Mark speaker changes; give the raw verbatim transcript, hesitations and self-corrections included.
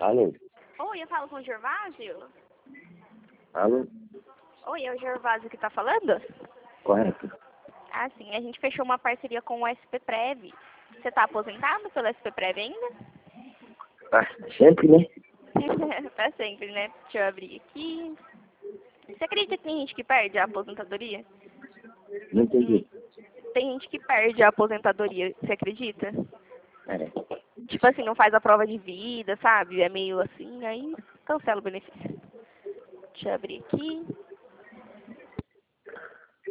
Speaker 1: Alô?
Speaker 2: Oi, eu falo com o Gervásio?
Speaker 1: Alô?
Speaker 2: Oi, é o Gervásio que tá falando?
Speaker 1: Correto.
Speaker 2: Ah, sim, a gente fechou uma parceria com o S P Prev. Você tá aposentado pelo S P Prev ainda?
Speaker 1: Ah, sempre, né?
Speaker 2: Pra sempre, né? Deixa eu abrir aqui. Você acredita que tem gente que perde a aposentadoria?
Speaker 1: Não
Speaker 2: Hum,
Speaker 1: entendi.
Speaker 2: Tem gente que perde a aposentadoria, você acredita?
Speaker 1: É.
Speaker 2: Tipo assim, não faz a prova de vida, sabe? É meio assim, aí cancela o benefício. Deixa eu abrir aqui.